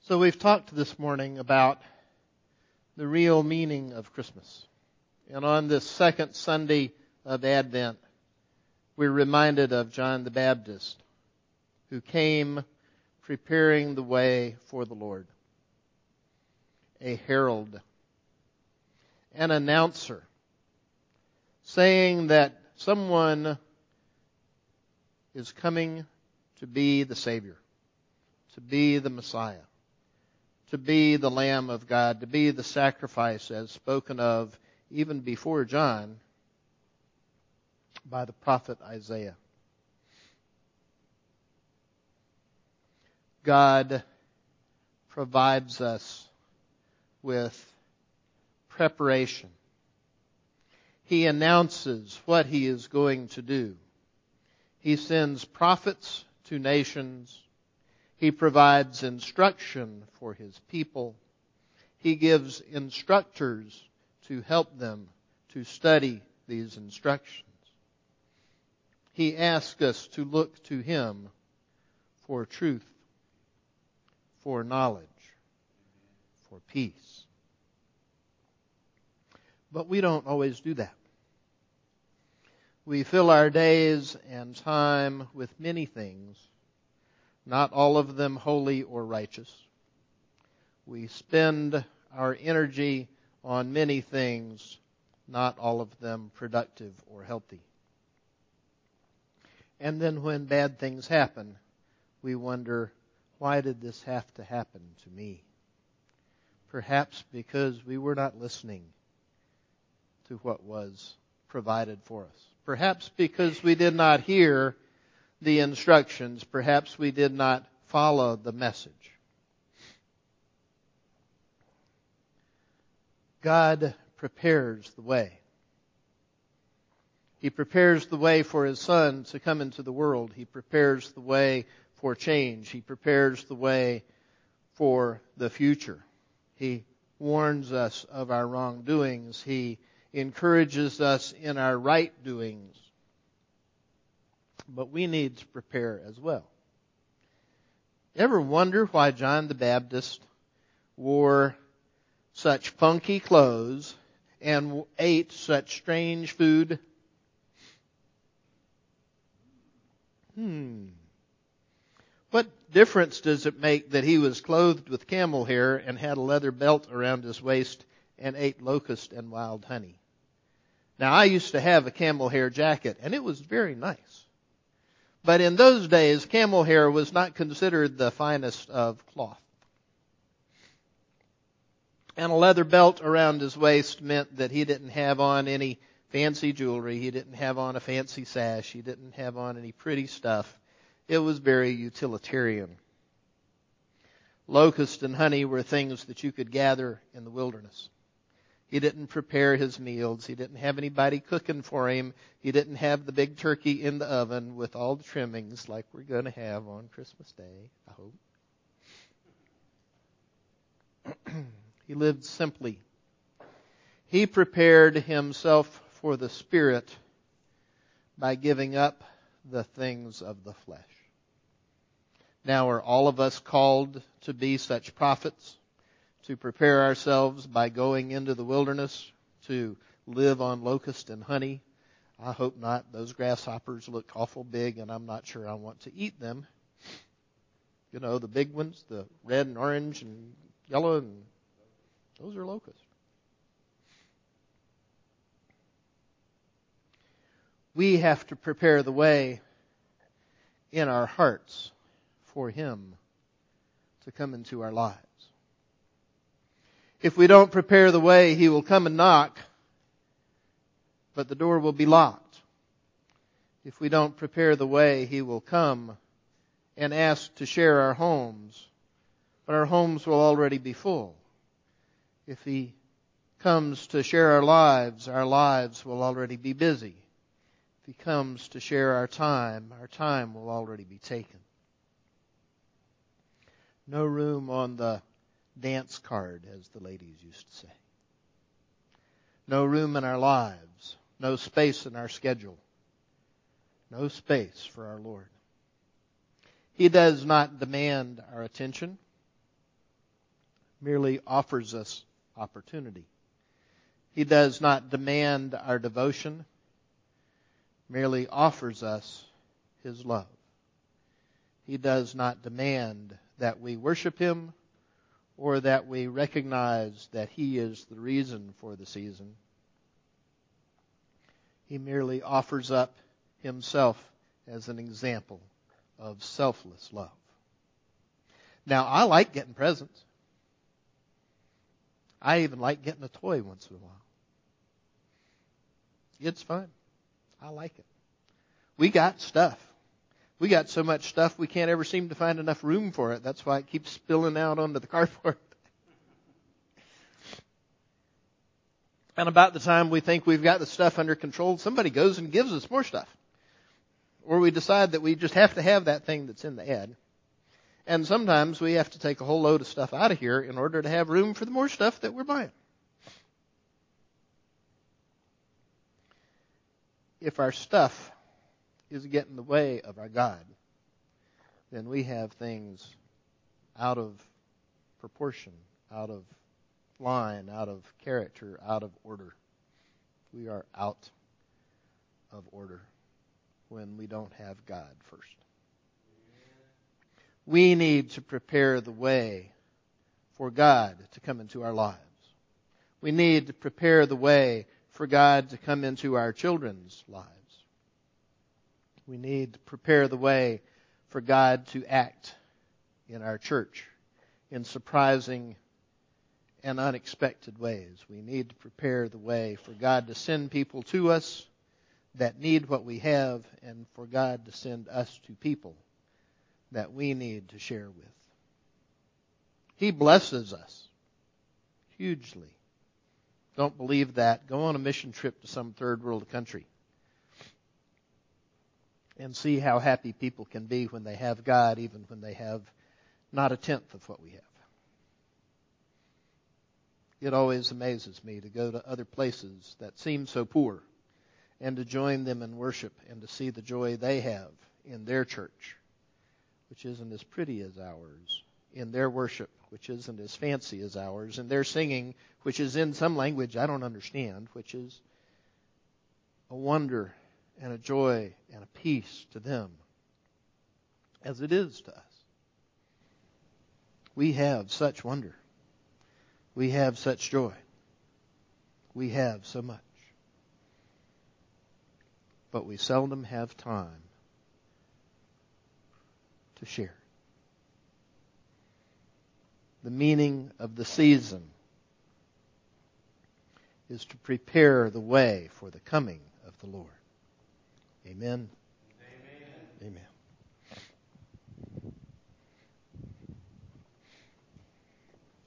So we've talked this morning about the real meaning of Christmas. And on this second Sunday of Advent, we're reminded of John the Baptist, who came preparing the way for the Lord. A herald, an announcer, saying that someone is coming to be the Savior, to be the Messiah, to be the Lamb of God, to be the sacrifice as spoken of even before John by the prophet Isaiah. God provides us with preparation. He announces what He is going to do. He sends prophets to nations. He provides instruction for His people. He gives instructors to help them to study these instructions. He asks us to look to Him for truth, for knowledge, for peace. But we don't always do that. We fill our days and time with many things, not all of them holy or righteous. We spend our energy on many things, not all of them productive or healthy. And then when bad things happen, we wonder, why did this have to happen to me? Perhaps because we were not listening to what was provided for us. Perhaps because we did not hear the instructions. Perhaps we did not follow the message. God prepares the way. He prepares the way for His Son to come into the world. He prepares the way for change. He prepares the way for the future. He warns us of our wrongdoings. He encourages us in our right doings. But we need to prepare as well. Ever wonder why John the Baptist wore such funky clothes and ate such strange food? What difference does it make that he was clothed with camel hair and had a leather belt around his waist and ate locust and wild honey? Now, I used to have a camel hair jacket, and it was very nice. But in those days, camel hair was not considered the finest of cloth. And a leather belt around his waist meant that he didn't have on any fancy jewelry. He didn't have on a fancy sash. He didn't have on any pretty stuff. It was very utilitarian. Locust and honey were things that you could gather in the wilderness. He didn't prepare his meals. He didn't have anybody cooking for him. He didn't have the big turkey in the oven with all the trimmings like we're going to have on Christmas Day, I hope. He lived simply. He prepared himself for the Spirit by giving up the things of the flesh. Now, are all of us called to be such prophets? To prepare ourselves by going into the wilderness to live on locust and honey? I hope not. Those grasshoppers look awful big, and I'm not sure I want to eat them. You know, the big ones, the red and orange and yellow, and those are locusts. We have to prepare the way in our hearts for Him to come into our lives. If we don't prepare the way, He will come and knock, but the door will be locked. If we don't prepare the way, He will come and ask to share our homes, but our homes will already be full. If He comes to share our lives will already be busy. If He comes to share our time will already be taken. No room on the dance card, as the ladies used to say. No room in our lives. No space in our schedule. No space for our Lord. He does not demand our attention. merely offers us opportunity. He does not demand our devotion, merely offers us His love. He does not demand that we worship Him or that we recognize that He is the reason for the season. He merely offers up Himself as an example of selfless love. Now, I like getting presents. I even like getting a toy once in a while. It's fun. I like it. We got stuff. We got so much stuff we can't ever seem to find enough room for it. That's why it keeps spilling out onto the cardboard. And about the time we think we've got the stuff under control, somebody goes and gives us more stuff. Or we decide that we just have to have that thing that's in the ad. And sometimes we have to take a whole load of stuff out of here in order to have room for the more stuff that we're buying. If our stuff is getting in the way of our God, then we have things out of proportion, out of line, out of character, out of order. We are out of order when we don't have God first. We need to prepare the way for God to come into our lives. We need to prepare the way for God to come into our children's lives. We need to prepare the way for God to act in our church in surprising and unexpected ways. We need to prepare the way for God to send people to us that need what we have, and for God to send us to people that we need to share with. He blesses us hugely. Don't believe that? Go on a mission trip to some third world country and see how happy people can be when they have God, even when they have not a tenth of what we have. It always amazes me to go to other places that seem so poor and to join them in worship and to see the joy they have in their church, which isn't as pretty as ours, in their worship, which isn't as fancy as ours, in their singing, which is in some language I don't understand, which is a wonder and a joy and a peace to them, as it is to us. We have such wonder. We have such joy. We have so much. But we seldom have time to share. The meaning of the season is to prepare the way for the coming of the Lord. Amen. Amen. Amen.